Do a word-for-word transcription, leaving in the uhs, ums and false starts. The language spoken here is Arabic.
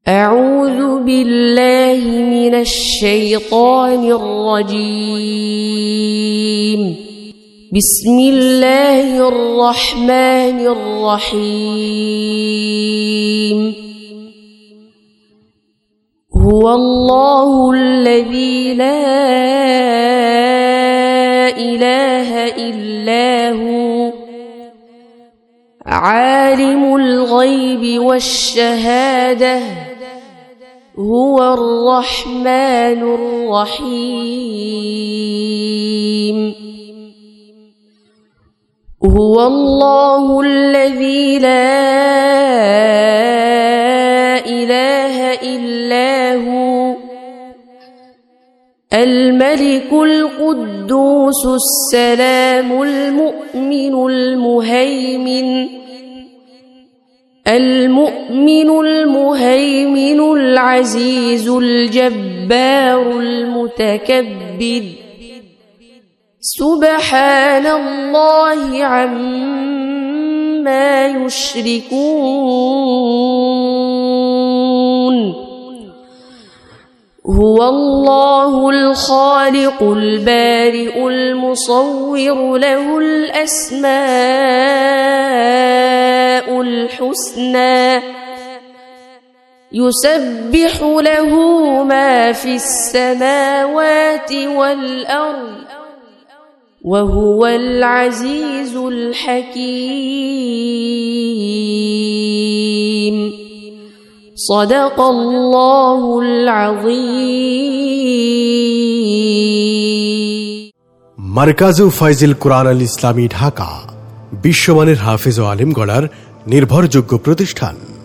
أعوذ بالله من الشيطان الرجيم. بسم الله الرحمن الرحيم. هو الله الذي لا إله إلا هو عالم الغيب والشهادة هو الرحمن الرحيم. هو الله الذي لا إله إلا هو الملك القدوس السلام المؤمن المهيمن المؤمن المهيمن العزيز الجبار المتكبر. سبحان الله عما يشركون. هو الله الخالق البارئ المصور له الأسماء الحسنى يسبح له ما في السماوات والأرض وهو العزيز الحكيم. صدق الله العظيم. মারকাজু ফাইজিল কুরআন আল ইসলামী ঢাকা বিশ্বমানের হাফেজ ও আলেম গড়ার নির্ভরযোগ্য প্রতিষ্ঠান।